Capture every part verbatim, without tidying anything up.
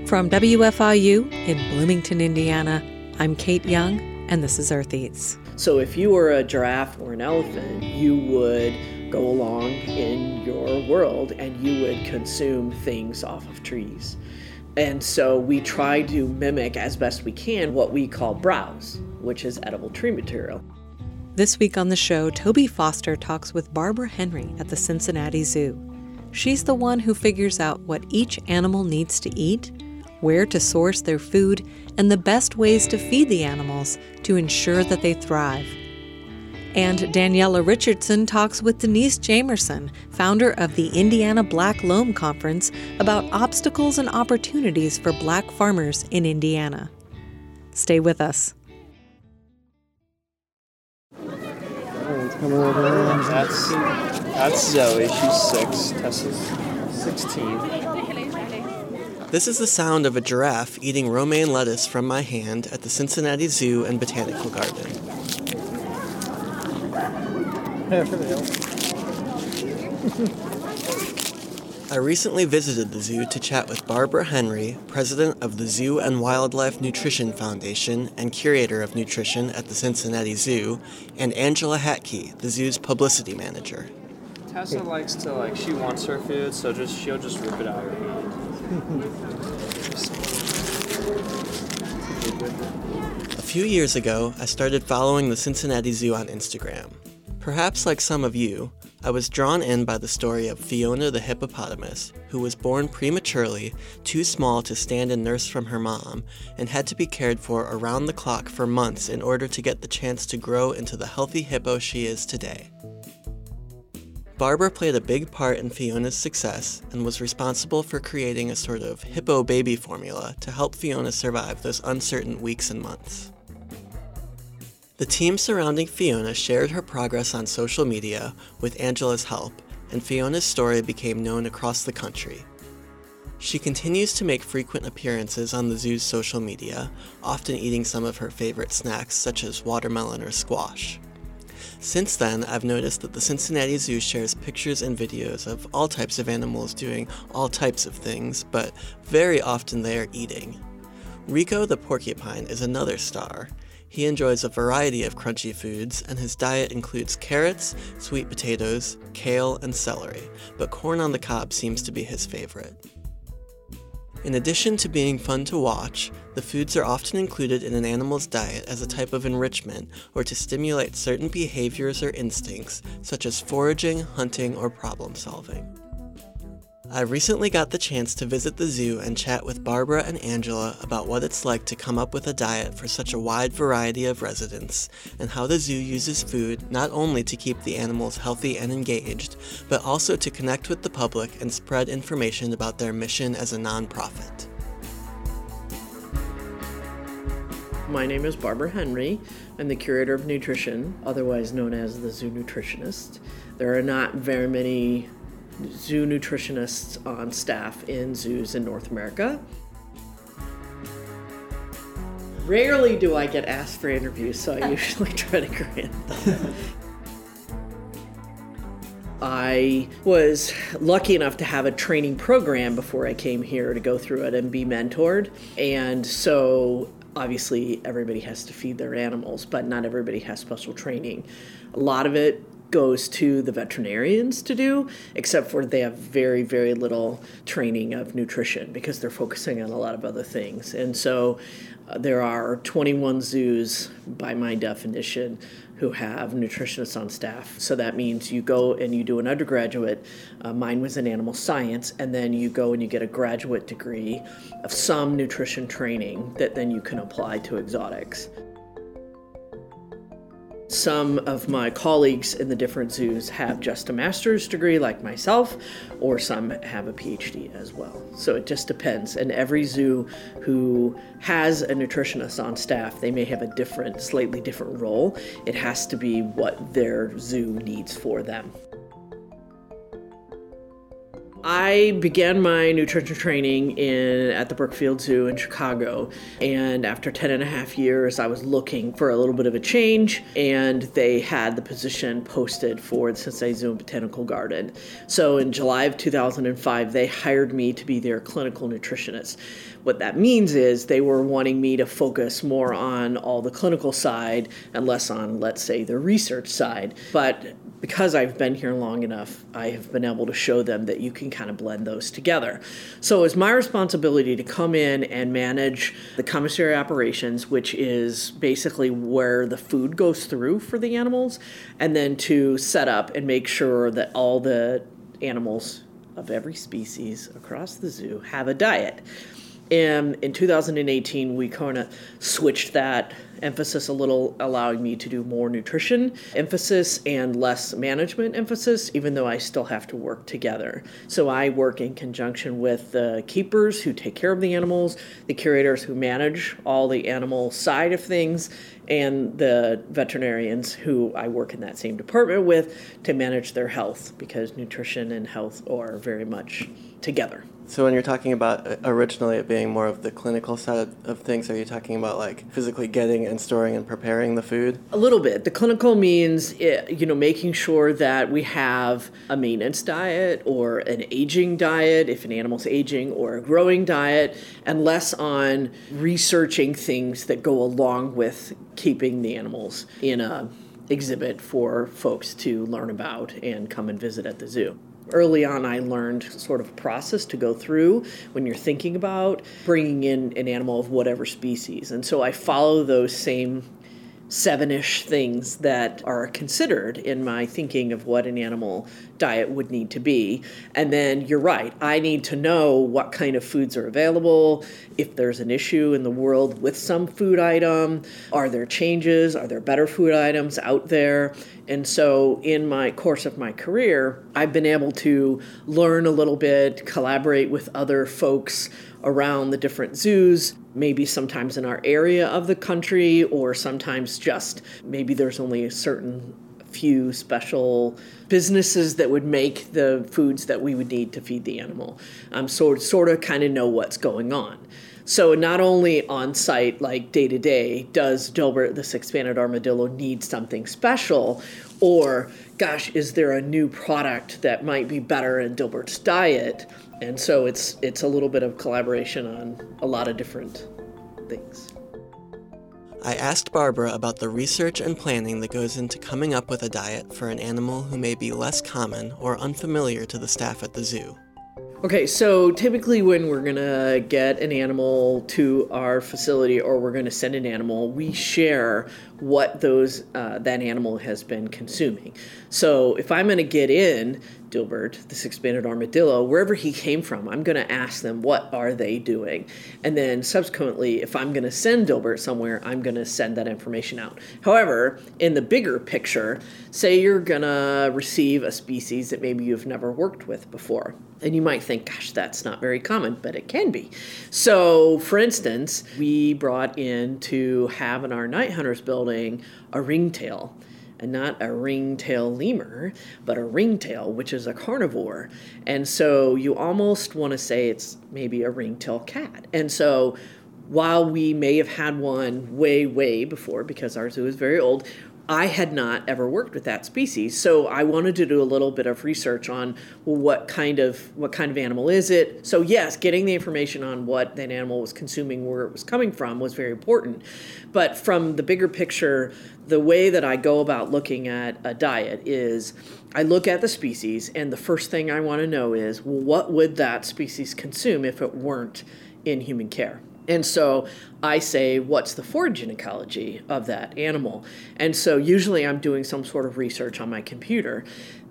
From W F I U in Bloomington, Indiana, I'm Kate Young, and this is Earth Eats. So if you were a giraffe or an elephant, you would go along in your world and you would consume things off of trees. And so we try to mimic as best we can what we call browse, which is edible tree material. This week on the show, Toby Foster talks with Barbara Henry at the Cincinnati Zoo. She's the one who figures out what each animal needs to eat, where to source their food, and the best ways to feed the animals to ensure that they thrive. And Daniela Richardson talks with Denise Jamerson, founder of the Indiana Black Loam Conference, about obstacles and opportunities for black farmers in Indiana. Stay with us. That's, that's Zoe. She's six. Tessa's sixteen. This is the sound of a giraffe eating romaine lettuce from my hand at the Cincinnati Zoo and Botanical Garden. I recently visited the zoo to chat with Barbara Henry, president of the Zoo and Wildlife Nutrition Foundation and curator of nutrition at the Cincinnati Zoo, and Angela Hatke, the zoo's publicity manager. Tessa likes to, like, she wants her food, so just she'll just rip it out of her hand. A few years ago, I started following the Cincinnati Zoo on Instagram. Perhaps like some of you, I was drawn in by the story of Fiona the hippopotamus, who was born prematurely, too small to stand and nurse from her mom, and had to be cared for around the clock for months in order to get the chance to grow into the healthy hippo she is today. Barbara played a big part in Fiona's success and was responsible for creating a sort of hippo baby formula to help Fiona survive those uncertain weeks and months. The team surrounding Fiona shared her progress on social media with Angela's help, and Fiona's story became known across the country. She continues to make frequent appearances on the zoo's social media, often eating some of her favorite snacks such as watermelon or squash. Since then, I've noticed that the Cincinnati Zoo shares pictures and videos of all types of animals doing all types of things, but very often they are eating. Rico the porcupine is another star. He enjoys a variety of crunchy foods, and his diet includes carrots, sweet potatoes, kale, and celery, but corn on the cob seems to be his favorite. In addition to being fun to watch, the foods are often included in an animal's diet as a type of enrichment or to stimulate certain behaviors or instincts, such as foraging, hunting, or problem solving. I recently got the chance to visit the zoo and chat with Barbara and Angela about what it's like to come up with a diet for such a wide variety of residents, and how the zoo uses food not only to keep the animals healthy and engaged, but also to connect with the public and spread information about their mission as a nonprofit. My name is Barbara Henry. I'm the curator of nutrition, otherwise known as the zoo nutritionist. There are not very many zoo nutritionists on staff in zoos in North America. Rarely do I get asked for interviews, so I usually try to grant them. I was lucky enough to have a training program before I came here to go through it and be mentored. And so obviously everybody has to feed their animals, but not everybody has special training. A lot of it goes to the veterinarians to do, except for they have very, very little training of nutrition because they're focusing on a lot of other things. And so uh, there are twenty-one zoos, by my definition, who have nutritionists on staff. So that means you go and you do an undergraduate, uh, mine was in animal science, and then you go and you get a graduate degree of some nutrition training that then you can apply to exotics. Some of my colleagues in the different zoos have just a master's degree like myself, or some have a P H D as well. So it just depends. And every zoo who has a nutritionist on staff, they may have a different, slightly different role. It has to be what their zoo needs for them. I began my nutrition training in at the Brookfield Zoo in Chicago, and after ten and a half years, I was looking for a little bit of a change, and they had the position posted for the Cincinnati Zoo and Botanical Garden. So in July of two thousand five, they hired me to be their clinical nutritionist. What that means is they were wanting me to focus more on all the clinical side and less on, let's say, the research side. But because I've been here long enough, I have been able to show them that you can kind of blend those together. So it's my responsibility to come in and manage the commissary operations, which is basically where the food goes through for the animals, and then to set up and make sure that all the animals of every species across the zoo have a diet. And in two thousand eighteen, we kind of switched that emphasis a little, allowing me to do more nutrition emphasis and less management emphasis, even though I still have to work together. So I work in conjunction with the keepers who take care of the animals, the curators who manage all the animal side of things, and the veterinarians who I work in that same department with to manage their health, because nutrition and health are very much together. So when you're talking about originally it being more of the clinical side of things, are you talking about like physically getting and storing and preparing the food? A little bit. The clinical means, you know, making sure that we have a maintenance diet or an aging diet, if an animal's aging, or a growing diet, and less on researching things that go along with keeping the animals in a exhibit for folks to learn about and come and visit at the zoo. Early on, I learned sort of a process to go through when you're thinking about bringing in an animal of whatever species. And so I follow those same seven-ish things that are considered in my thinking of what an animal diet would need to be. And then you're right, I need to know what kind of foods are available, if there's an issue in the world with some food item, are there changes, are there better food items out there? And so in my course of my career, I've been able to learn a little bit, collaborate with other folks around the different zoos, maybe sometimes in our area of the country, or sometimes just maybe there's only a certain few special businesses that would make the foods that we would need to feed the animal. Um, so sort of kind of know what's going on. So not only on site, like day to day, does Dilbert, the six-banded armadillo, need something special, or gosh, is there a new product that might be better in Dilbert's diet? And so it's it's a little bit of collaboration on a lot of different things. I asked Barbara about the research and planning that goes into coming up with a diet for an animal who may be less common or unfamiliar to the staff at the zoo. Okay, so typically when we're going to get an animal to our facility or we're going to send an animal, we share what those uh, that animal has been consuming. So if I'm going to get in Dilbert, the six-banded armadillo, wherever he came from, I'm going to ask them, what are they doing? And then subsequently, if I'm going to send Dilbert somewhere, I'm going to send that information out. However, in the bigger picture, say you're going to receive a species that maybe you've never worked with before. And you might think, gosh, that's not very common, but it can be. So, for instance, we brought in to have in our Night Hunters building a ringtail. And not a ringtail lemur, but a ringtail, which is a carnivore. And so you almost want to say it's maybe a ringtail cat. And so while we may have had one way, way before, because our zoo is very old, I had not ever worked with that species, so I wanted to do a little bit of research on well, what kind of what kind of animal is it. So yes, getting the information on what that animal was consuming, where it was coming from, was very important. But from the bigger picture, the way that I go about looking at a diet is I look at the species, and the first thing I want to know is, well, what would that species consume if it weren't in human care? And so I say, what's the foraging ecology of that animal? And so usually I'm doing some sort of research on my computer.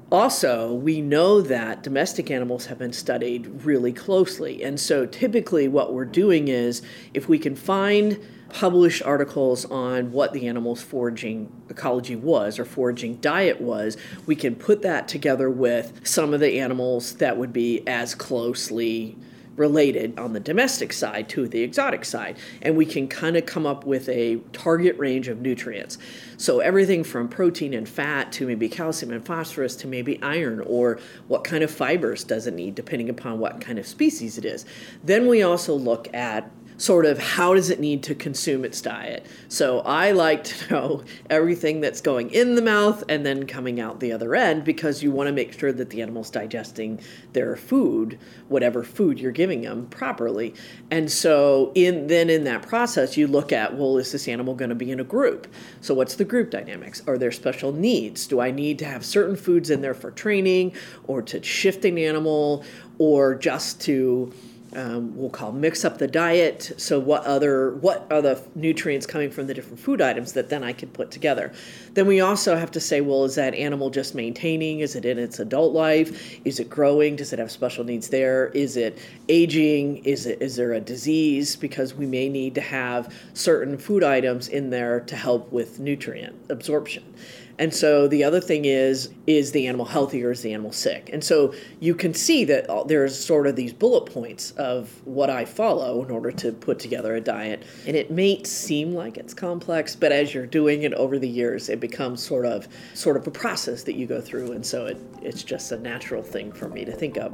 Also, we know that domestic animals have been studied really closely. And so typically what we're doing is, if we can find published articles on what the animal's foraging ecology was or foraging diet was, we can put that together with some of the animals that would be as closely related on the domestic side to the exotic side, and we can kind of come up with a target range of nutrients. So everything from protein and fat to maybe calcium and phosphorus to maybe iron, or what kind of fibers does it need depending upon what kind of species it is. Then we also look at sort of how does it need to consume its diet. So I like to know everything that's going in the mouth and then coming out the other end, because you want to make sure that the animal's digesting their food, whatever food you're giving them, properly. And so in then in that process, you look at, well, is this animal going to be in a group? So what's the group dynamics? Are there special needs? Do I need to have certain foods in there for training or to shift an animal, or just to Um, we'll call mix up the diet? So what other what are the nutrients coming from the different food items that then I could put together? Then we also have to say, well, is that animal just maintaining? Is it in its adult life? Is it growing? Does it have special needs there? Is it aging? Is it is there a disease? Because we may need to have certain food items in there to help with nutrient absorption. And so the other thing is, is the animal healthy or is the animal sick? And so you can see that there's sort of these bullet points of what I follow in order to put together a diet. And it may seem like it's complex, but as you're doing it over the years, it becomes sort of sort of a process that you go through. And so it, it's just a natural thing for me to think of.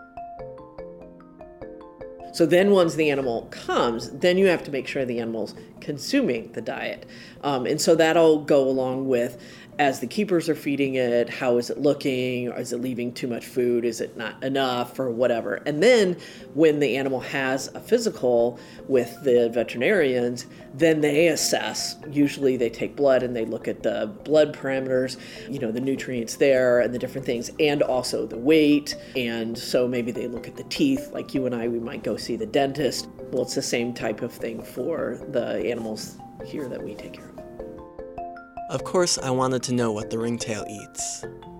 So then once the animal comes, then you have to make sure the animal's consuming the diet. Um, and so that'll go along with, as the keepers are feeding it, how is it looking? Is it leaving too much food? Is it not enough or whatever? And then when the animal has a physical with the veterinarians, then they assess. Usually they take blood and they look at the blood parameters, you know, the nutrients there and the different things, and also the weight. And so maybe they look at the teeth, like you and I, we might go see the dentist. Well, it's the same type of thing for the animals here that we take care of. Of course, I wanted to know what the ringtail eats.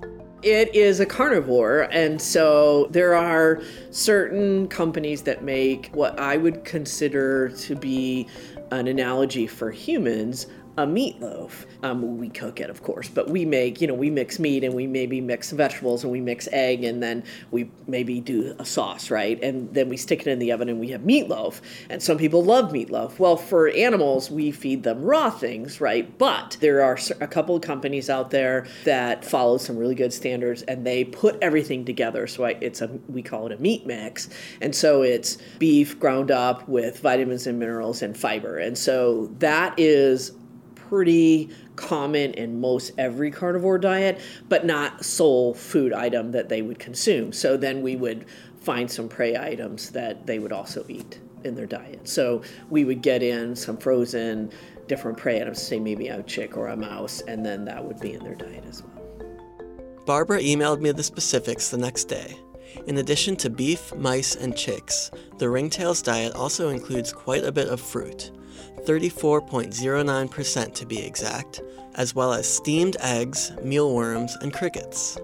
It is a carnivore, and so there are certain companies that make what I would consider to be an analogy for humans, a meatloaf. Um, we cook it, of course, but we make, you know, we mix meat and we maybe mix vegetables and we mix egg and then we maybe do a sauce, right? And then we stick it in the oven and we have meatloaf. And some people love meatloaf. Well, for animals, we feed them raw things, right? But there are a couple of companies out there that follow some really good standards and they put everything together. So I, it's a, we call it a meat mix. And so it's beef ground up with vitamins and minerals and fiber. And so that is pretty common in most every carnivore diet, but not sole food item that they would consume. So then we would find some prey items that they would also eat in their diet. So we would get in some frozen different prey items, say maybe a chick or a mouse, and then that would be in their diet as well. Barbara emailed me the specifics the next day. In addition to beef, mice, and chicks, the ringtail's diet also includes quite a bit of fruit, thirty-four point zero nine percent to be exact, as well as steamed eggs, mealworms, and crickets.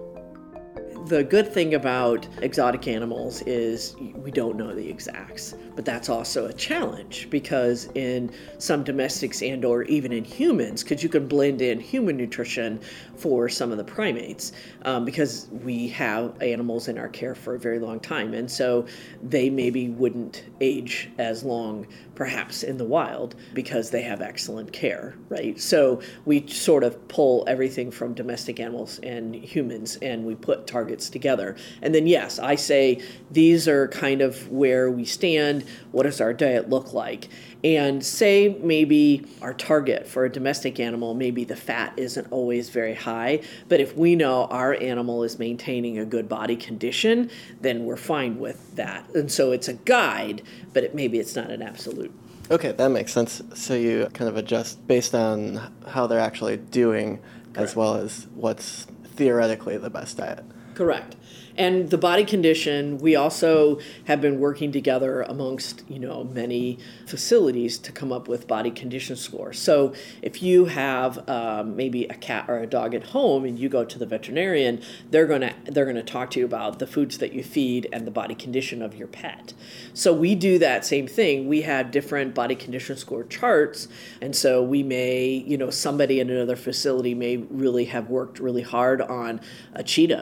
The good thing about exotic animals is we don't know the exacts, but that's also a challenge because in some domestics and or even in humans, because you can blend in human nutrition for some of the primates, um, because we have animals in our care for a very long time, and so they maybe wouldn't age as long perhaps in the wild because they have excellent care, right? So we sort of pull everything from domestic animals and humans and we put targets together. And then yes, I say these are kind of where we stand. What does our diet look like? And say maybe our target for a domestic animal, maybe the fat isn't always very high, but if we know our animal is maintaining a good body condition, then we're fine with that. And so it's a guide, but it, maybe it's not an absolute. Okay, that makes sense. So you kind of adjust based on how they're actually doing, correct, as well as what's theoretically the best diet. Correct. And the body condition, we also have been working together amongst, you know, many facilities to come up with body condition scores. So if you have um, maybe a cat or a dog at home and you go to the veterinarian, they're gonna they're gonna talk to you about the foods that you feed and the body condition of your pet. So we do that same thing. We have different body condition score charts, and so we may, you know, somebody in another facility may really have worked really hard on a cheetah body condition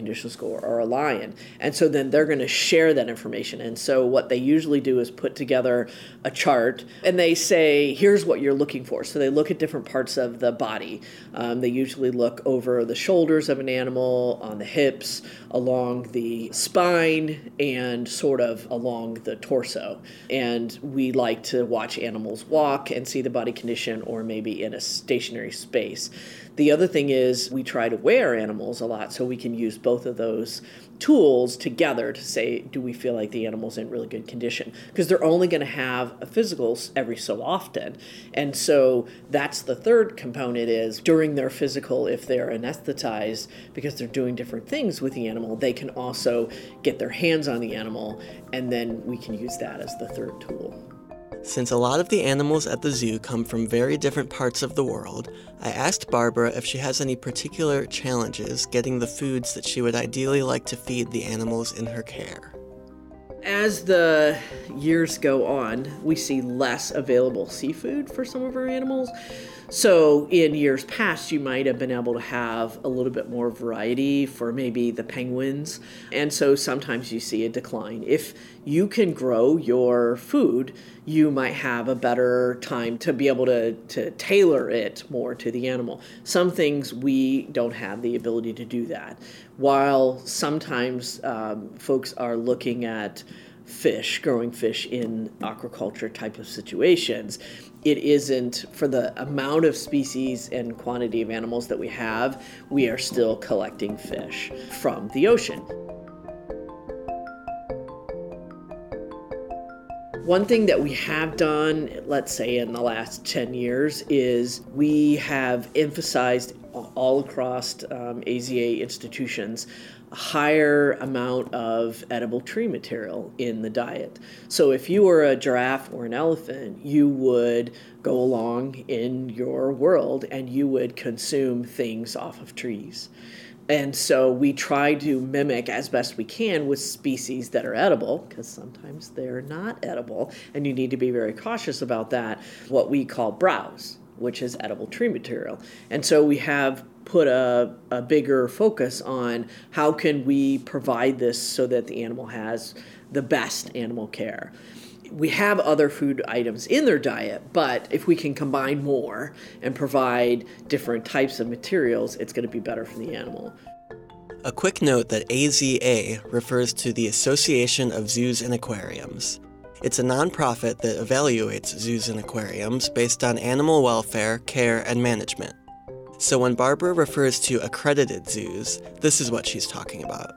condition score or a lion. And so then they're going to share that information. And so what they usually do is put together a chart and they say, here's what you're looking for. So they look at different parts of the body. Um, they usually look over the shoulders of an animal, on the hips, along the spine, and sort of along the torso. And we like to watch animals walk and see the body condition, or maybe in a stationary space. The other thing is we try to wear animals a lot so we can use both of those tools together to say, do we feel like the animal's in really good condition? Because they're only going to have a physical every so often. And so that's the third component is during their physical, if they're anesthetized because they're doing different things with the animal, they can also get their hands on the animal, and then we can use that as the third tool. Since a lot of the animals at the zoo come from very different parts of the world, I asked Barbara if she has any particular challenges getting the foods that she would ideally like to feed the animals in her care. As the years go on, we see less available seafood for some of our animals. So in years past, you might have been able to have a little bit more variety for maybe the penguins. And so sometimes you see a decline. If you can grow your food, you might have a better time to be able to, to tailor it more to the animal. Some things we don't have the ability to do that. While sometimes um, folks are looking at fish, growing fish in aquaculture type of situations, it isn't, for the amount of species and quantity of animals that we have, we are still collecting fish from the ocean. One thing that we have done, let's say in the last ten years, is we have emphasized all across um, A Z A institutions a higher amount of edible tree material in the diet. So if you were a giraffe or an elephant, you would go along in your world and you would consume things off of trees. And so we try to mimic as best we can with species that are edible, because sometimes they're not edible, and you need to be very cautious about that, what we call browse, which is edible tree material. And so we have put a, a bigger focus on how can we provide this so that the animal has the best animal care. We have other food items in their diet, but if we can combine more and provide different types of materials, it's going to be better for the animal. A quick note that A Z A refers to the Association of Zoos and Aquariums. It's a nonprofit that evaluates zoos and aquariums based on animal welfare, care, and management. So when Barbara refers to accredited zoos, this is what she's talking about.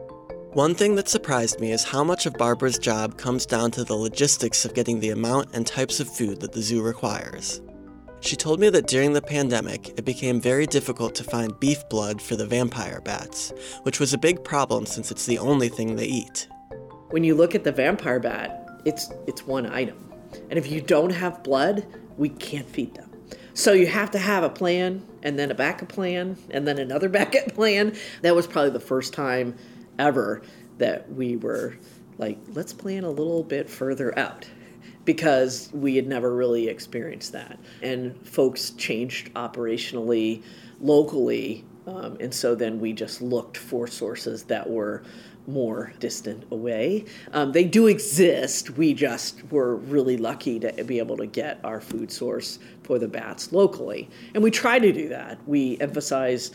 One thing that surprised me is how much of Barbara's job comes down to the logistics of getting the amount and types of food that the zoo requires. She told me that during the pandemic, it became very difficult to find beef blood for the vampire bats, which was a big problem since it's the only thing they eat. When you look at the vampire bat, it's it's one item. And if you don't have blood, we can't feed them. So you have to have a plan, and then a backup plan, and then another backup plan. That was probably the first time ever that we were like, let's plan a little bit further out, because we had never really experienced that. And folks changed operationally, locally, um, and so then we just looked for sources that were more distant away. Um, they do exist. We just were really lucky to be able to get our food source for the bats locally. And we try to do that. We emphasize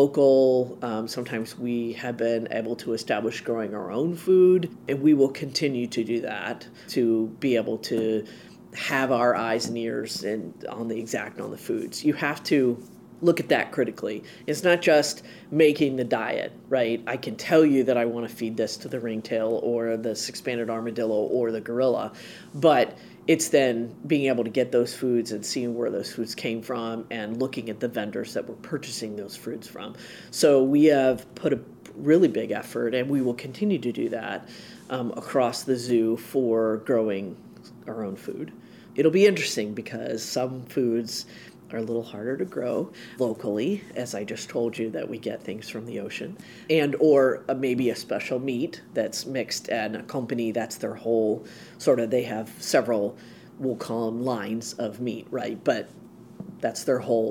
local. Um, sometimes we have been able to establish growing our own food, and we will continue to do that to be able to have our eyes and ears and on the exact on the foods. You have to look at that critically. It's not just making the diet, right? I can tell you that I want to feed this to the ringtail or the six-banded armadillo or the gorilla, but it's then being able to get those foods and seeing where those foods came from and looking at the vendors that we're purchasing those foods from. So we have put a really big effort, and we will continue to do that um, across the zoo for growing our own food. It'll be interesting because some foods are a little harder to grow locally, as I just told you that we get things from the ocean, and or uh, maybe a special meat that's mixed and a company that's their whole sort of, they have several, we'll call them lines of meat, right? But that's their whole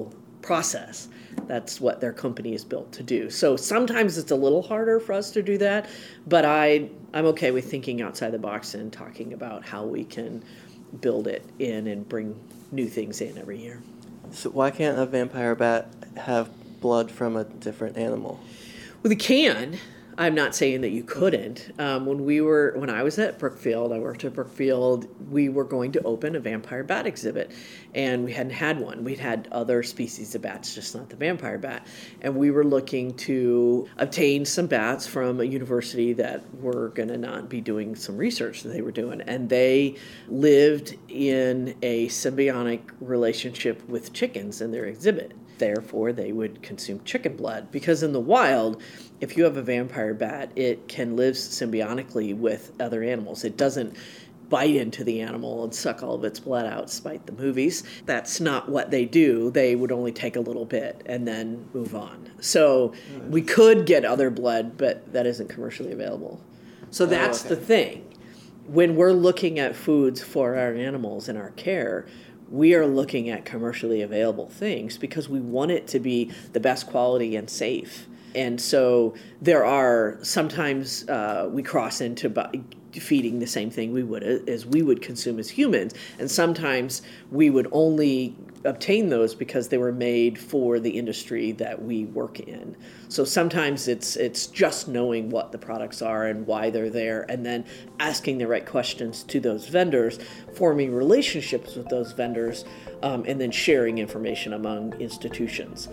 process. That's what their company is built to do. So sometimes it's a little harder for us to do that, but I, I'm okay with thinking outside the box and talking about how we can build it in and bring new things in every year. So why can't a vampire bat have blood from a different animal? Well, they can. I'm not saying that you couldn't. Um, when we were, when I was at Brookfield, I worked at Brookfield, we were going to open a vampire bat exhibit, and we hadn't had one. We'd had other species of bats, just not the vampire bat. And we were looking to obtain some bats from a university that were going to not be doing some research that they were doing. And they lived in a symbiotic relationship with chickens in their exhibit. Therefore, they would consume chicken blood. Because in the wild, if you have a vampire bat, it can live symbiotically with other animals. It doesn't bite into the animal and suck all of its blood out, despite the movies. That's not what they do. They would only take a little bit and then move on. So we could get other blood, but that isn't commercially available. So that's oh, okay. the thing. When we're looking at foods for our animals in our care, we are looking at commercially available things because we want it to be the best quality and safe. And so there are sometimes uh, we cross into feeding the same thing we would as we would consume as humans, and sometimes we would only obtain those because they were made for the industry that we work in. So sometimes it's it's just knowing what the products are and why they're there, and then asking the right questions to those vendors, forming relationships with those vendors, um, and then sharing information among institutions.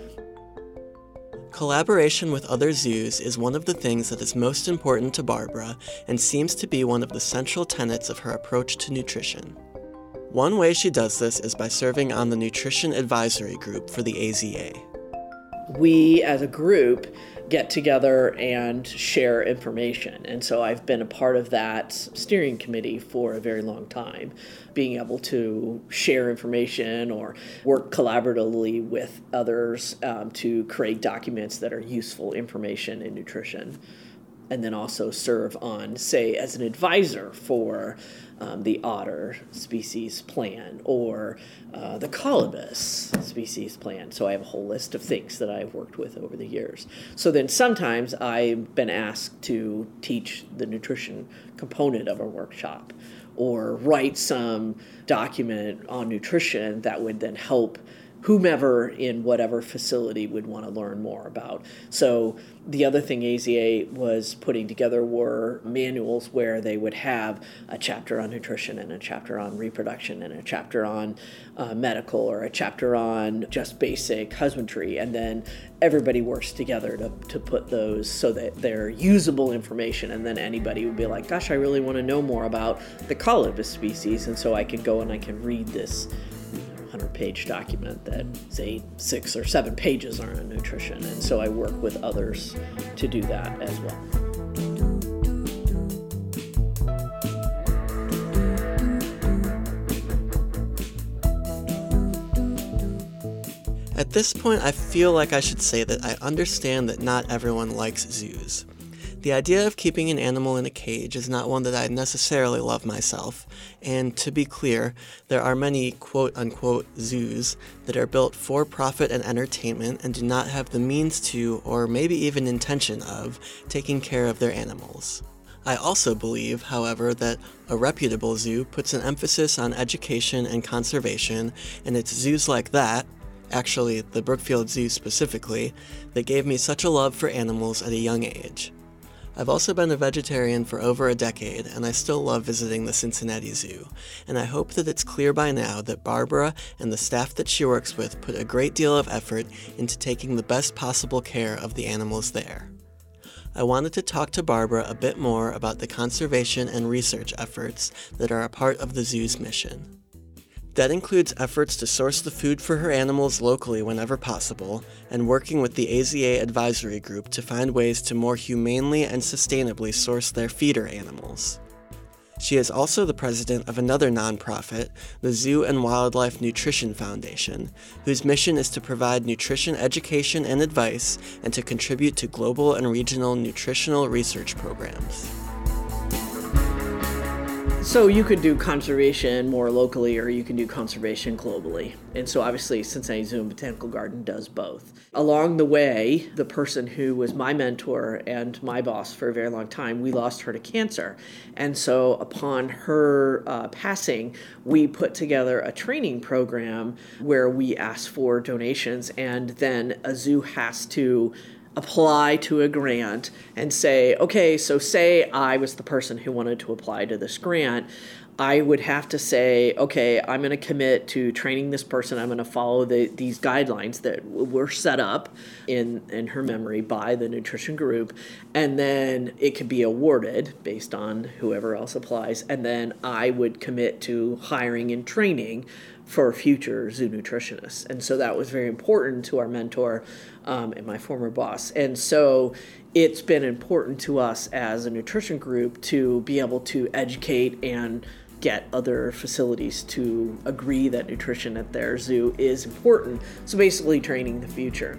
Collaboration with other zoos is one of the things that is most important to Barbara and seems to be one of the central tenets of her approach to nutrition. One way she does this is by serving on the Nutrition Advisory Group for the A Z A. We, as a group, get together and share information. And so I've been a part of that steering committee for a very long time, being able to share information or work collaboratively with others um, to create documents that are useful information in nutrition. And then also serve on, say, as an advisor for um, the otter species plan or uh, the colobus species plan. So I have a whole list of things that I've worked with over the years. So then sometimes I've been asked to teach the nutrition component of a workshop or write some document on nutrition that would then help whomever in whatever facility would want to learn more about. So the other thing A Z A was putting together were manuals where they would have a chapter on nutrition and a chapter on reproduction and a chapter on uh, medical or a chapter on just basic husbandry. And then everybody works together to, to put those so that they're usable information. And then anybody would be like, gosh, I really want to know more about the colobus species. And so I can go and I can read this hundred-page document that, say, six or seven pages are on nutrition. And so I work with others to do that as well. At this point, I feel like I should say that I understand that not everyone likes zoos. The idea of keeping an animal in a cage is not one that I necessarily love myself, and to be clear, there are many quote-unquote zoos that are built for profit and entertainment and do not have the means to, or maybe even intention of, taking care of their animals. I also believe, however, that a reputable zoo puts an emphasis on education and conservation, and it's zoos like that, actually the Brookfield Zoo specifically, that gave me such a love for animals at a young age. I've also been a vegetarian for over a decade, and I still love visiting the Cincinnati Zoo, and I hope that it's clear by now that Barbara and the staff that she works with put a great deal of effort into taking the best possible care of the animals there. I wanted to talk to Barbara a bit more about the conservation and research efforts that are a part of the zoo's mission. That includes efforts to source the food for her animals locally whenever possible, and working with the A Z A Advisory Group to find ways to more humanely and sustainably source their feeder animals. She is also the president of another nonprofit, the Zoo and Wildlife Nutrition Foundation, whose mission is to provide nutrition education and advice and to contribute to global and regional nutritional research programs. So you could do conservation more locally, or you can do conservation globally. And so obviously Cincinnati Zoo and Botanical Garden does both. Along the way, the person who was my mentor and my boss for a very long time, we lost her to cancer. And so upon her uh, passing, we put together a training program where we asked for donations, and then a zoo has to apply to a grant and say, okay, so say I was the person who wanted to apply to this grant. I would have to say, okay, I'm going to commit to training this person. I'm going to follow the, these guidelines that were set up in, in her memory by the nutrition group. And then it could be awarded based on whoever else applies. And then I would commit to hiring and training for future zoo nutritionists. And so that was very important to our mentor um, and my former boss. And so it's been important to us as a nutrition group to be able to educate and get other facilities to agree that nutrition at their zoo is important. So basically training the future.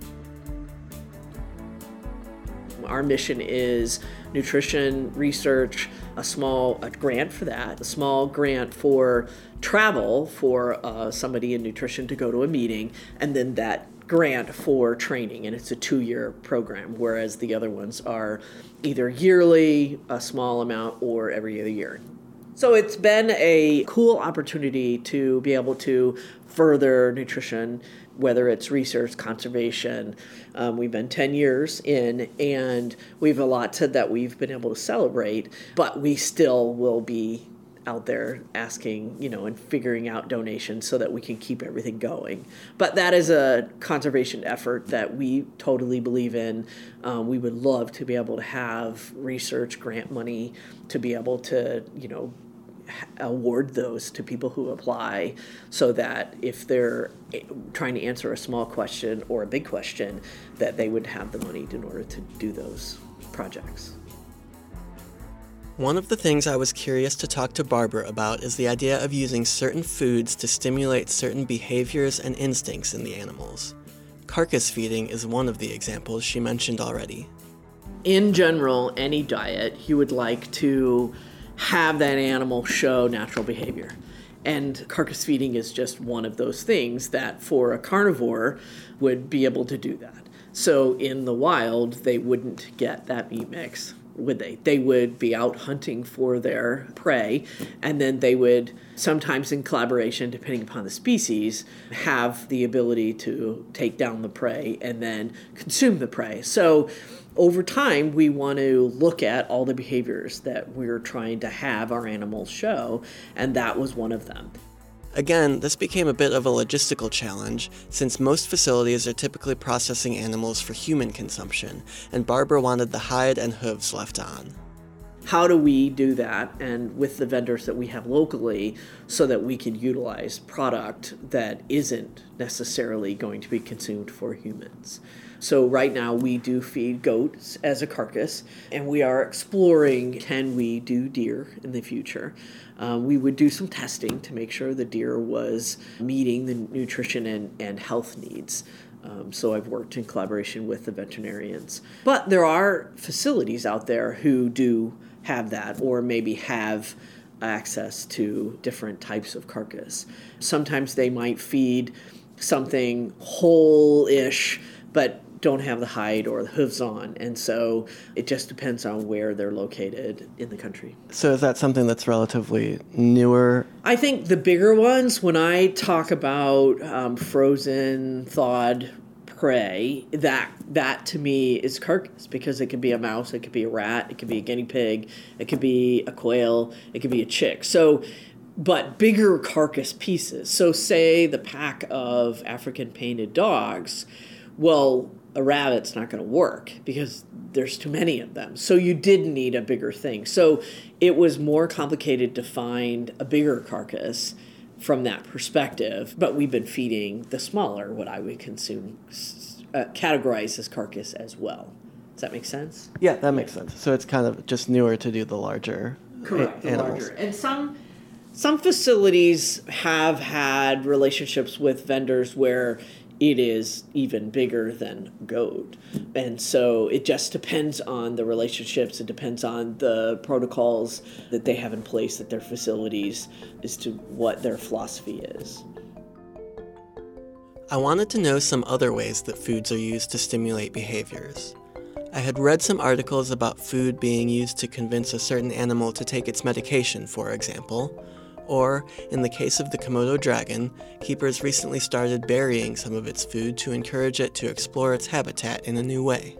Our mission is nutrition research, a small a grant for that, a small grant for travel for uh, somebody in nutrition to go to a meeting, and then that grant for training. And it's a two-year program, whereas the other ones are either yearly, a small amount, or every other year. So it's been a cool opportunity to be able to further nutrition, whether it's research, conservation. Um, we've been ten years in, and we have a lot to, that we've been able to celebrate, but we still will be out there asking, you know, and figuring out donations so that we can keep everything going. But that is a conservation effort that we totally believe in. Um, we would love to be able to have research grant money to be able to, you know, award those to people who apply, so that if they're trying to answer a small question or a big question, that they would have the money in order to do those projects. One of the things I was curious to talk to Barbara about is the idea of using certain foods to stimulate certain behaviors and instincts in the animals. Carcass feeding is one of the examples she mentioned already. In general, any diet, you would like to have that animal show natural behavior. And carcass feeding is just one of those things that for a carnivore would be able to do that. So in the wild, they wouldn't get that meat mix, would they? They would be out hunting for their prey, and then they would, sometimes in collaboration, depending upon the species, have the ability to take down the prey and then consume the prey. So over time, we want to look at all the behaviors that we're trying to have our animals show, and that was one of them. Again, this became a bit of a logistical challenge, since most facilities are typically processing animals for human consumption, and Barbara wanted the hide and hooves left on. How do we do that, and with the vendors that we have locally, so that we can utilize product that isn't necessarily going to be consumed for humans? So right now we do feed goats as a carcass, and we are exploring, can we do deer in the future? Um, we would do some testing to make sure the deer was meeting the nutrition and, and health needs. Um, so I've worked in collaboration with the veterinarians. But there are facilities out there who do have that, or maybe have access to different types of carcass. Sometimes they might feed something whole-ish, but don't have the hide or the hooves on, and so it just depends on where they're located in the country. So is that something that's relatively newer? I think the bigger ones, when I talk about um, frozen, thawed prey, that that to me is carcass, because it could be a mouse, it could be a rat, it could be a guinea pig, it could be a quail, it could be a chick. So, but bigger carcass pieces. So say the pack of African painted dogs, well, a rabbit's not going to work because there's too many of them. So you did need a bigger thing. So it was more complicated to find a bigger carcass from that perspective, but we've been feeding the smaller, what I would consume, uh, categorize as carcass as well. Does that make sense? Yeah, that makes sense. So it's kind of just newer to do the larger Correct, a- the animals. larger. And some some facilities have had relationships with vendors where it is even bigger than goat. And so it just depends on the relationships. It depends on the protocols that they have in place at their facilities as to what their philosophy is. I wanted to know some other ways that foods are used to stimulate behaviors. I had read some articles about food being used to convince a certain animal to take its medication, for example. Or, in the case of the Komodo dragon, keepers recently started burying some of its food to encourage it to explore its habitat in a new way.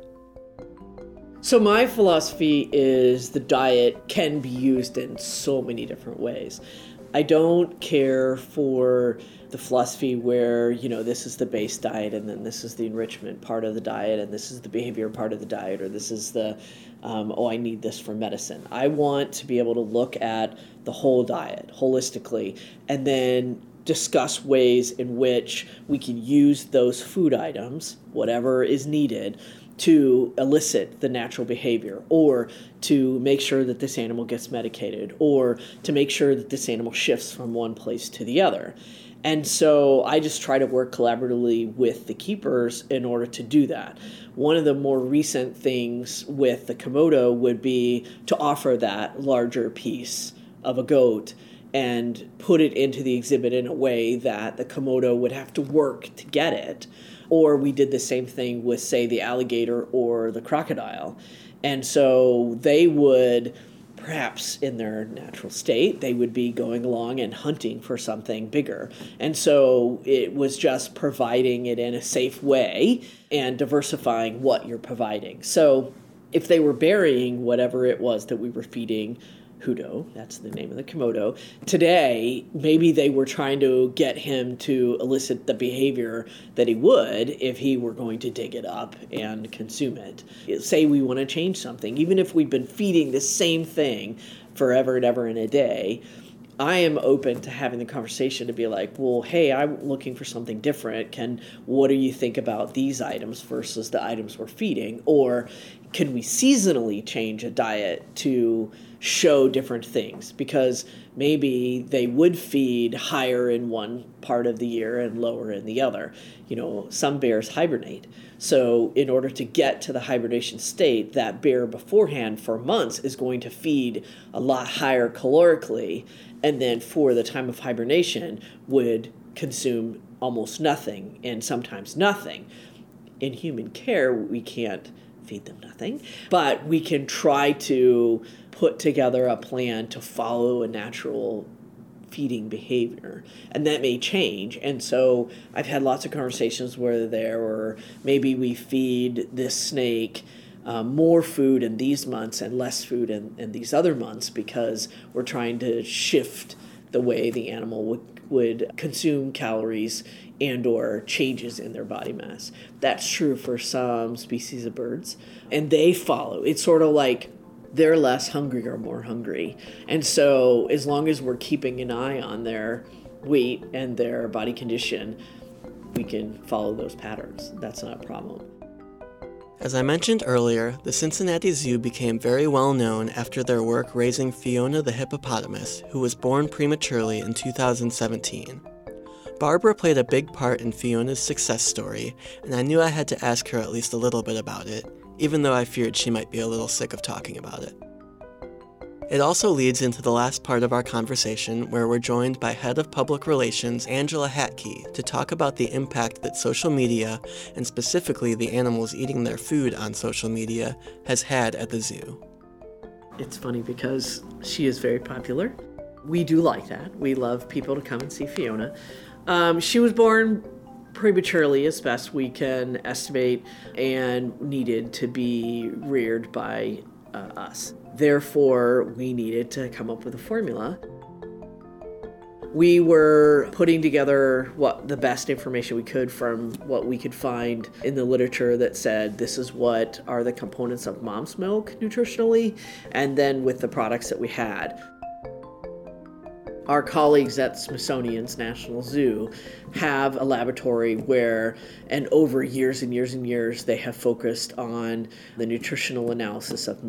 So my philosophy is the diet can be used in so many different ways. I don't care for the philosophy where, you know, this is the base diet and then this is the enrichment part of the diet and this is the behavior part of the diet, or this is the, um, oh, I need this for medicine. I want to be able to look at the whole diet holistically and then discuss ways in which we can use those food items, whatever is needed, to elicit the natural behavior, or to make sure that this animal gets medicated, or to make sure that this animal shifts from one place to the other. And so I just try to work collaboratively with the keepers in order to do that. One of the more recent things with the Komodo would be to offer that larger piece of a goat and put it into the exhibit in a way that the Komodo would have to work to get it. Or we did the same thing with, say, the alligator or the crocodile. And so they would, perhaps in their natural state, they would be going along and hunting for something bigger. And so it was just providing it in a safe way and diversifying what you're providing. So if they were burying whatever it was that we were feeding Hutto, that's the name of the Komodo, today, maybe they were trying to get him to elicit the behavior that he would if he were going to dig it up and consume it. Say we want to change something, even if we've been feeding the same thing forever and ever in a day, I am open to having the conversation to be like, well, hey, I'm looking for something different. Can, what do you think about these items versus the items we're feeding? Or can we seasonally change a diet to show different things? Because maybe they would feed higher in one part of the year and lower in the other. You know, some bears hibernate. So in order to get to the hibernation state, that bear beforehand for months is going to feed a lot higher calorically, and then for the time of hibernation would consume almost nothing and sometimes nothing. In human care, we can't feed them nothing, but we can try to put together a plan to follow a natural feeding behavior, and that may change. And so I've had lots of conversations where there were, maybe we feed this snake um, more food in these months and less food in, in these other months, because we're trying to shift the way the animal would, would consume calories and or changes in their body mass. That's true for some species of birds, and they follow. It's sort of like they're less hungry or more hungry. And so as long as we're keeping an eye on their weight and their body condition, we can follow those patterns. That's not a problem. As I mentioned earlier, the Cincinnati Zoo became very well known after their work raising Fiona the hippopotamus, who was born prematurely in two thousand seventeen. Barbara played a big part in Fiona's success story, and I knew I had to ask her at least a little bit about it, even though I feared she might be a little sick of talking about it. It also leads into the last part of our conversation, where we're joined by Head of Public Relations Angela Hatke to talk about the impact that social media, and specifically the animals eating their food on social media, has had at the zoo. It's funny because she is very popular. We do like that. We love people to come and see Fiona. Um, she was born prematurely, as best we can estimate, and needed to be reared by uh, us. Therefore, we needed to come up with a formula. We were putting together what the best information we could from what we could find in the literature that said this is what are the components of mom's milk nutritionally, and then with the products that we had. Our colleagues at Smithsonian's National Zoo have a laboratory where, and over years and years and years, they have focused on the nutritional analysis of milk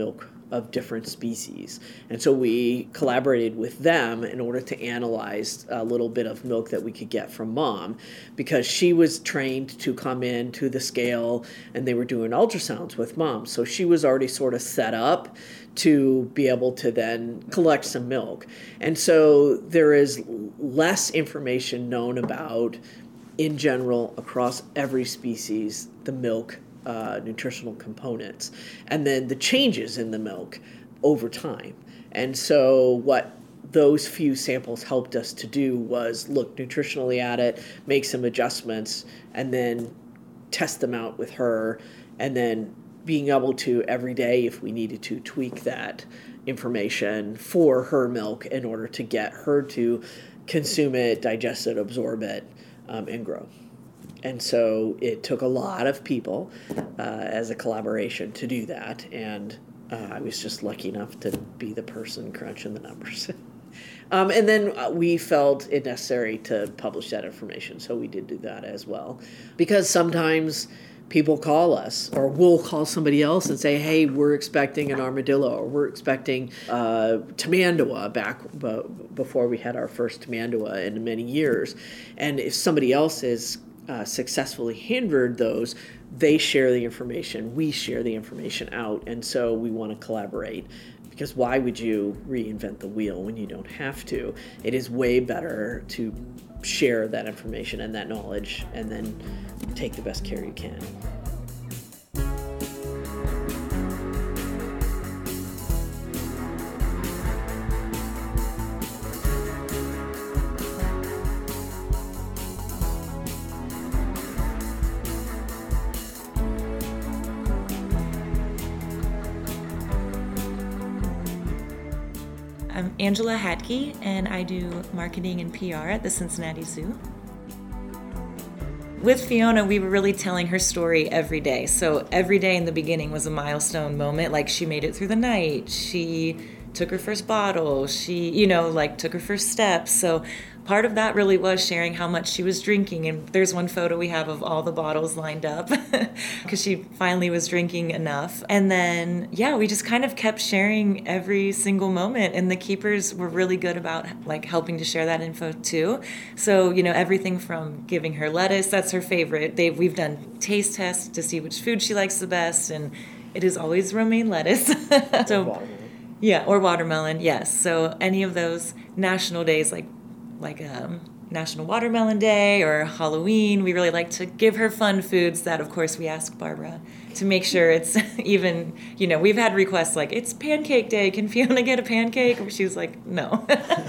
of different species. And so we collaborated with them in order to analyze a little bit of milk that we could get from mom, because she was trained to come in to the scale and they were doing ultrasounds with mom. So she was already sort of set up to be able to then collect some milk. And so there is less information known about, in general, across every species, the milk Uh, nutritional components, and then the changes in the milk over time. And so what those few samples helped us to do was look nutritionally at it, make some adjustments, and then test them out with her, and then being able to every day, if we needed to, tweak that information for her milk in order to get her to consume it, digest it, absorb it, um, and grow. And so it took a lot of people uh, as a collaboration to do that. And uh, I was just lucky enough to be the person crunching the numbers. um, and then we felt it necessary to publish that information. So we did do that as well. Because sometimes people call us, or we'll call somebody else and say, hey, we're expecting an armadillo, or we're expecting uh, tamandua back b- before we had our first tamandua in many years. And if somebody else is Uh, successfully handed those, they share the information, we share the information out, and so we want to collaborate, because why would you reinvent the wheel when you don't have to? It is way better to share that information and that knowledge and then take the best care you can. I'm Angela Hadke, and I do marketing and P R at the Cincinnati Zoo. With Fiona, we were really telling her story every day. So every day in the beginning was a milestone moment. Like, she made it through the night. She took her first bottle. She, you know, like took her first steps. So part of that really was sharing how much she was drinking. And there's one photo we have of all the bottles lined up because she finally was drinking enough. And then, yeah, we just kind of kept sharing every single moment. And the keepers were really good about like helping to share that info too. So, you know, everything from giving her lettuce, that's her favorite. They We've done taste tests to see which food she likes the best. And it is always romaine lettuce. So, yeah, or watermelon, yes. So any of those national days, like like um, National Watermelon Day or Halloween, we really like to give her fun foods that, of course, we ask Barbara to make sure it's even, you know, we've had requests like, it's pancake day, can Fiona get a pancake? She was like, no.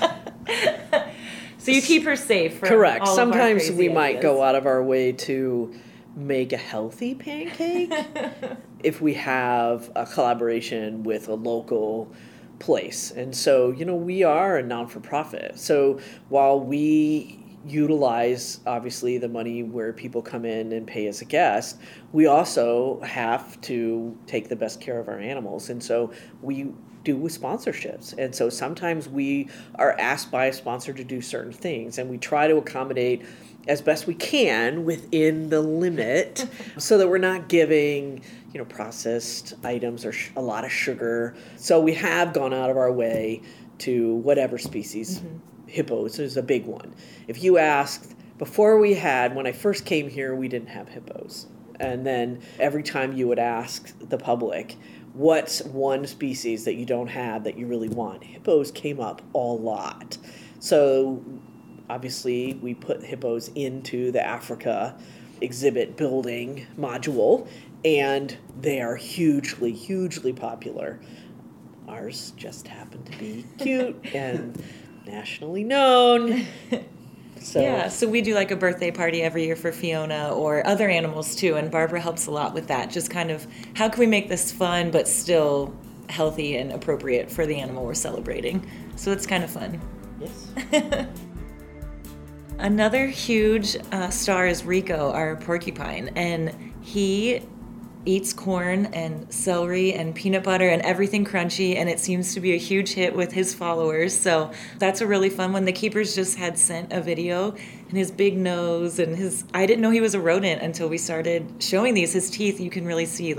So you keep her safe from Correct. all Sometimes of our we crazy might ideas. go out of our way to make a healthy pancake if we have a collaboration with a local place. And so, you know, we are a non-for-profit. So while we utilize, obviously, the money where people come in and pay as a guest, we also have to take the best care of our animals. And so we do with sponsorships. And so sometimes we are asked by a sponsor to do certain things, and we try to accommodate as best we can within the limit so that we're not giving, you know, processed items or sh- a lot of sugar. So we have gone out of our way to whatever species. Mm-hmm. Hippos is a big one. If you asked, before we had, when I first came here, we didn't have hippos. And then every time you would ask the public, what's one species that you don't have that you really want? Hippos came up a lot. So obviously, we put hippos into the Africa exhibit building module, and they are hugely, hugely popular. Ours just happened to be cute and nationally known. So. Yeah, so we do like a birthday party every year for Fiona or other animals too, and Barbara helps a lot with that. Just kind of, how can we make this fun but still healthy and appropriate for the animal we're celebrating? So it's kind of fun. Yes. Another huge uh, star is Rico, our porcupine, and he eats corn and celery and peanut butter and everything crunchy, and it seems to be a huge hit with his followers. So that's a really fun one. The keepers just had sent a video, and his big nose and his, I didn't know he was a rodent until we started showing these. His teeth, you can really see like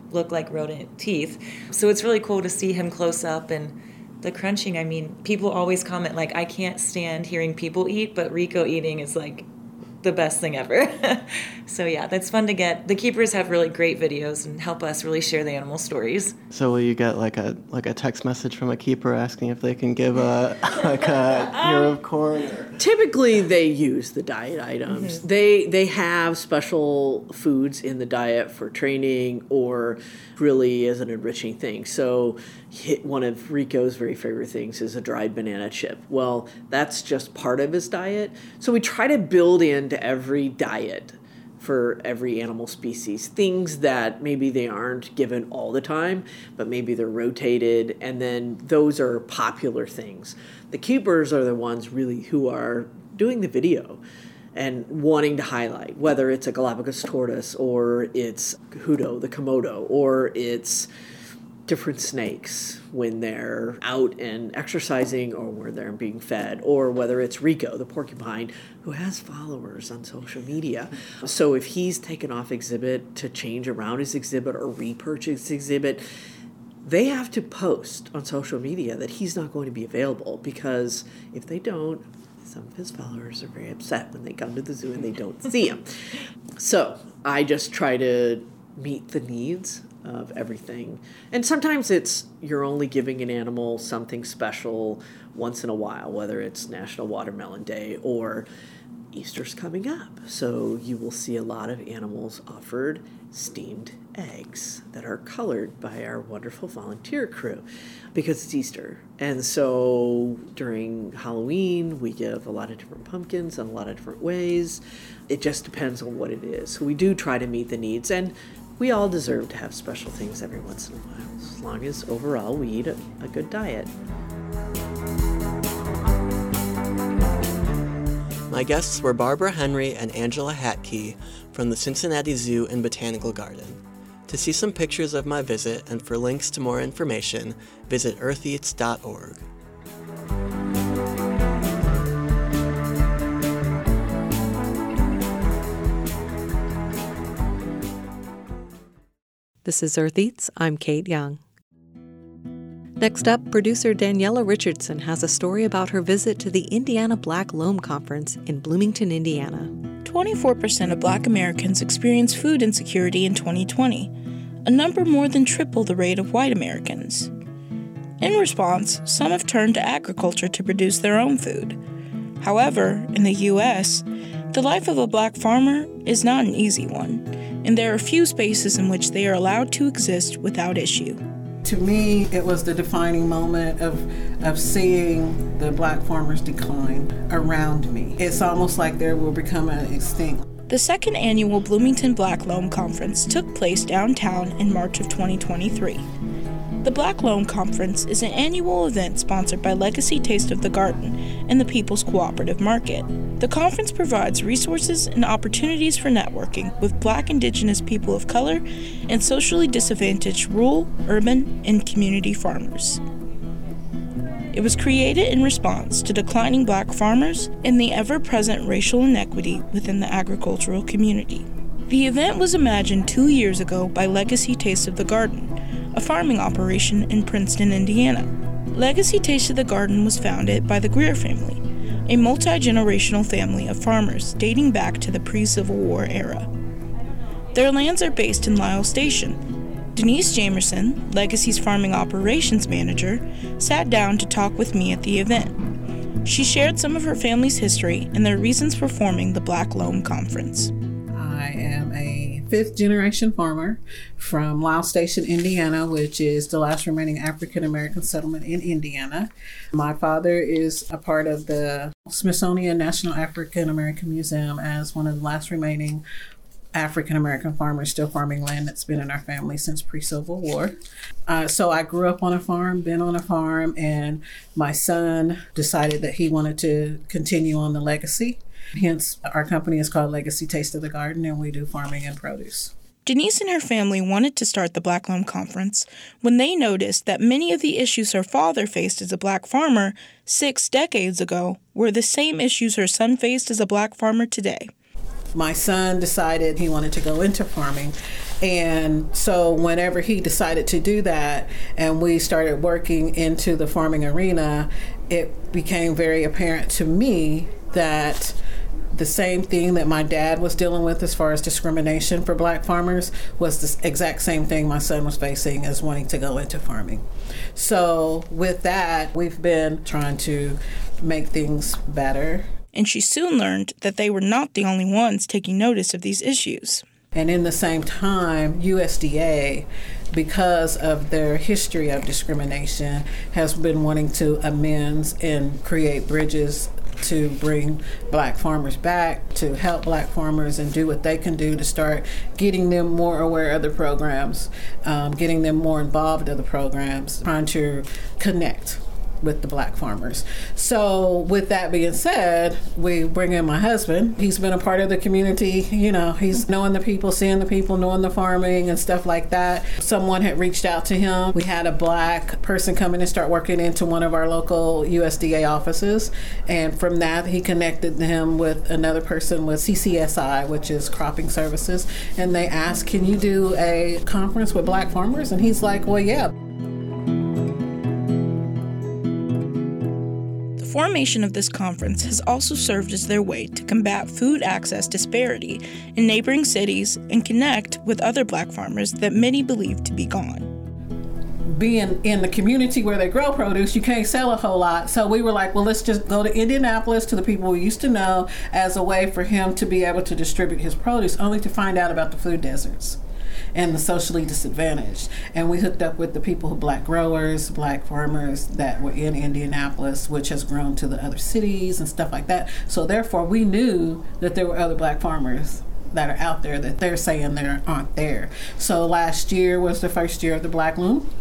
look like rodent teeth. So it's really cool to see him close up. And the crunching, I mean, people always comment, like, I can't stand hearing people eat, but Rico eating is, like, the best thing ever. So yeah, that's fun to get. The keepers have really great videos and help us really share the animal stories. So will you get like a like a text message from a keeper asking if they can give a like a ear of corn? Or... Typically, they use the diet items. Mm-hmm. They they have special foods in the diet for training or really as an enriching thing. So one of Rico's very favorite things is a dried banana chip. Well, that's just part of his diet. So we try to build into every diet for every animal species things that maybe they aren't given all the time, but maybe they're rotated, and then those are popular things. The keepers are the ones really who are doing the video and wanting to highlight, whether it's a Galapagos tortoise or it's Hudo, the Komodo, or it's different snakes when they're out and exercising or where they're being fed, or whether it's Rico, the porcupine, who has followers on social media. So if he's taken off exhibit to change around his exhibit or repurchase his exhibit, they have to post on social media that he's not going to be available, because if they don't, some of his followers are very upset when they come to the zoo and they don't see him. So I just try to meet the needs of everything. And sometimes it's you're only giving an animal something special once in a while, whether it's National Watermelon Day or Easter's coming up. So you will see a lot of animals offered steamed eggs that are colored by our wonderful volunteer crew because it's Easter. And so during Halloween, we give a lot of different pumpkins in a lot of different ways. It just depends on what it is. So we do try to meet the needs, and we all deserve to have special things every once in a while, as long as overall we eat a, a good diet. My guests were Barbara Henry and Angela Hatke from the Cincinnati Zoo and Botanical Garden. To see some pictures of my visit and for links to more information, visit earth eats dot org. This is Earth Eats. I'm Kate Young. Next up, producer Daniela Richardson has a story about her visit to the Indiana Black Loam Conference in Bloomington, Indiana. twenty-four percent of Black Americans experienced food insecurity in twenty twenty, a number more than triple the rate of white Americans. In response, some have turned to agriculture to produce their own food. However, in the U S, the life of a Black farmer is not an easy one, and there are few spaces in which they are allowed to exist without issue. To me, it was the defining moment of, of seeing the Black farmers decline around me. It's almost like they will become extinct. The second annual Bloomington Black Loam Conference took place downtown in March of twenty twenty-three. The Black Loam Conference is an annual event sponsored by Legacy Taste of the Garden and the People's Cooperative Market. The conference provides resources and opportunities for networking with Black, Indigenous people of color and socially disadvantaged rural, urban, and community farmers. It was created in response to declining Black farmers and the ever-present racial inequity within the agricultural community. The event was imagined two years ago by Legacy Taste of the Garden, a farming operation in Princeton, Indiana. Legacy Taste of the Garden was founded by the Greer family, a multi-generational family of farmers dating back to the pre-Civil War era. Their lands are based in Lyle Station. Denise Jamerson, Legacy's farming operations manager, sat down to talk with me at the event. She shared some of her family's history and their reasons for forming the Black Loam Conference. I am a fifth generation farmer from Lyle Station, Indiana, which is the last remaining African American settlement in Indiana. My father is a part of the Smithsonian National African American Museum as one of the last remaining African American farmers still farming land that's been in our family since pre-Civil War. Uh, so I grew up on a farm, been on a farm, and my son decided that he wanted to continue on the legacy. Hence, our company is called Legacy Taste of the Garden, and we do farming and produce. Denise and her family wanted to start the Black Loam Conference when they noticed that many of the issues her father faced as a Black farmer six decades ago were the same issues her son faced as a Black farmer today. My son decided he wanted to go into farming. And so whenever he decided to do that and we started working into the farming arena, it became very apparent to me that the same thing that my dad was dealing with as far as discrimination for black farmers was the exact same thing my son was facing as wanting to go into farming. So with that, we've been trying to make things better. And she soon learned that they were not the only ones taking notice of these issues. And in the same time, U S D A, because of their history of discrimination, has been wanting to amend and create bridges to bring black farmers back, to help black farmers and do what they can do to start getting them more aware of the programs, um, getting them more involved in the programs, trying to connect with the black farmers. So with that being said, we bring in my husband. He's been a part of the community, you know, he's knowing the people, seeing the people, knowing the farming and stuff like that. Someone had reached out to him. We had a black person come in and start working into one of our local U S D A offices. And from that, he connected him with another person with C C S I, which is Cropping Services. And they asked, can you do a conference with black farmers? And he's like, well, yeah. The formation of this conference has also served as their way to combat food access disparity in neighboring cities and connect with other black farmers that many believe to be gone. Being in the community where they grow produce, you can't sell a whole lot. So we were like, well, let's just go to Indianapolis to the people we used to know as a way for him to be able to distribute his produce, only to find out about the food deserts and the socially disadvantaged. And we hooked up with the people, black growers, black farmers that were in Indianapolis, which has grown to the other cities and stuff like that. So therefore, we knew that there were other black farmers that are out there that they're saying there aren't there. So last year was the first year of the Black Loom.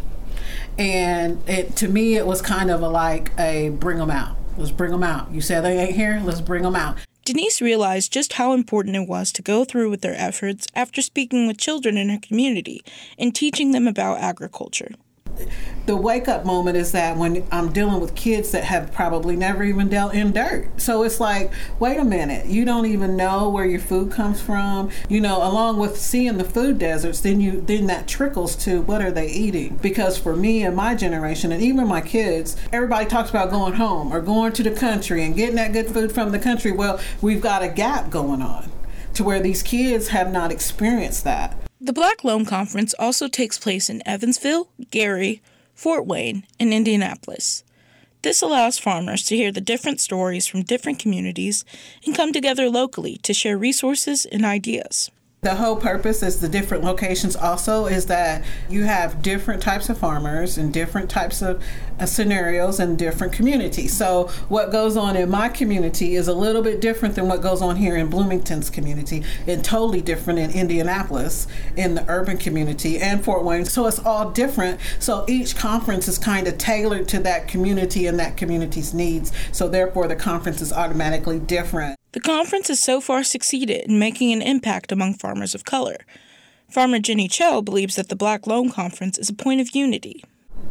And it, to me, it was kind of a, like a bring them out. Let's bring them out. You said they ain't here, let's bring them out. Denise realized just how important it was to go through with their efforts after speaking with children in her community and teaching them about agriculture. The wake-up moment is that when I'm dealing with kids that have probably never even dealt in dirt. So it's like, wait a minute, you don't even know where your food comes from. You know, along with seeing the food deserts, then you then that trickles to what are they eating? Because for me and my generation, and even my kids, everybody talks about going home or going to the country and getting that good food from the country. Well, we've got a gap going on to where these kids have not experienced that. The Black Loam Conference also takes place in Evansville, Gary, Fort Wayne, and Indianapolis. This allows farmers to hear the different stories from different communities and come together locally to share resources and ideas. The whole purpose is the different locations also is that you have different types of farmers and different types of uh, scenarios in different communities. So what goes on in my community is a little bit different than what goes on here in Bloomington's community and totally different in Indianapolis in the urban community and Fort Wayne. So it's all different. So each conference is kind of tailored to that community and that community's needs. So therefore the conference is automatically different. The conference has so far succeeded in making an impact among farmers of color. Farmer Jenny Cho believes that the Black Loam Conference is a point of unity.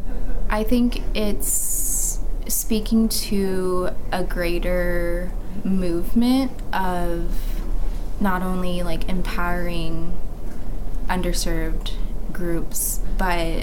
I think it's speaking to a greater movement of not only like empowering underserved groups, but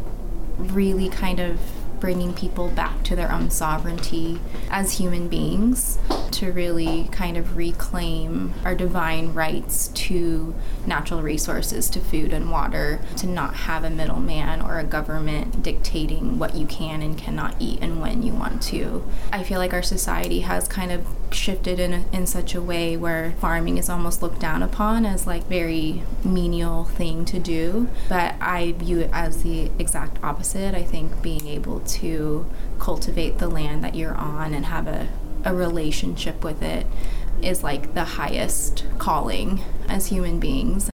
really kind of bringing people back to their own sovereignty as human beings, to really kind of reclaim our divine rights to natural resources, to food and water, to not have a middleman or a government dictating what you can and cannot eat and when you want to. I feel like our society has kind of shifted in a, in such a way where farming is almost looked down upon as like very menial thing to do, but I view it as the exact opposite. I think being able to cultivate the land that you're on and have a, a relationship with it is like the highest calling as human beings.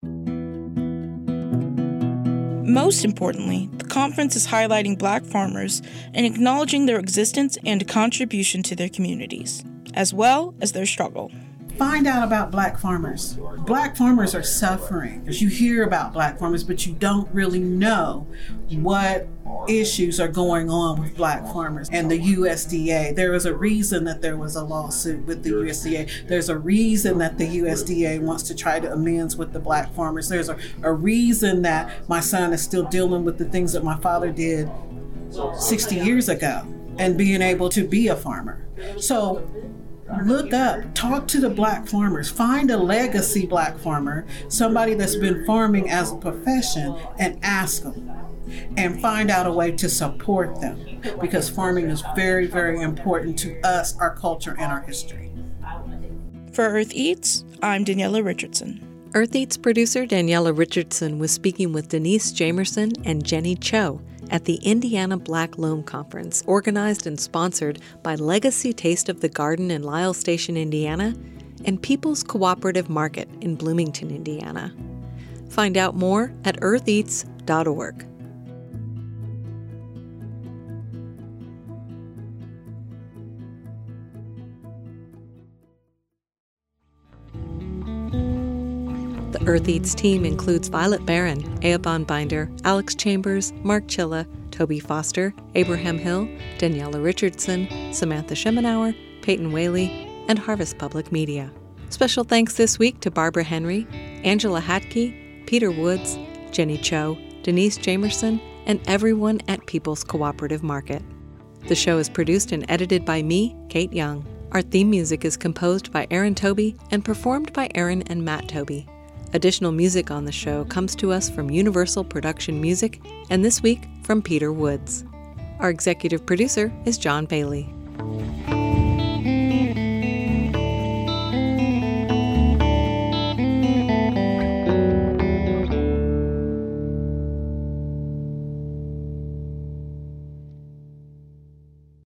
Most importantly, the conference is highlighting Black farmers and acknowledging their existence and contribution to their communities, as well as their struggle. Find out about black farmers. Black farmers are suffering. You hear about black farmers, but you don't really know what issues are going on with black farmers and the U S D A. There was a reason that there was a lawsuit with the U S D A. There's a reason that the U S D A wants to try to amends with the black farmers. There's a, a reason that my son is still dealing with the things that my father did sixty years ago and being able to be a farmer. So look up, talk to the black farmers, find a legacy black farmer, somebody that's been farming as a profession, and ask them and find out a way to support them, because farming is very, very important to us, our culture, and our history. For Earth Eats, I'm Daniela Richardson. Earth Eats producer Daniela Richardson was speaking with Denise Jamerson and Jenny Cho at the Indiana Black Loam Conference, organized and sponsored by Legacy Taste of the Garden in Lyle Station, Indiana, and People's Cooperative Market in Bloomington, Indiana. Find out more at earth eats dot org. The Earth Eats team includes Violet Barron, Eoban Binder, Alex Chambers, Mark Chilla, Toby Foster, Abraham Hill, Daniela Richardson, Samantha Schemenauer, Peyton Whaley, and Harvest Public Media. Special thanks this week to Barbara Henry, Angela Hatke, Peter Woods, Jenny Cho, Denise Jamerson, and everyone at People's Cooperative Market. The show is produced and edited by me, Kate Young. Our theme music is composed by Aaron Toby and performed by Aaron and Matt Toby. Additional music on the show comes to us from Universal Production Music, and this week from Peter Woods. Our executive producer is John Bailey.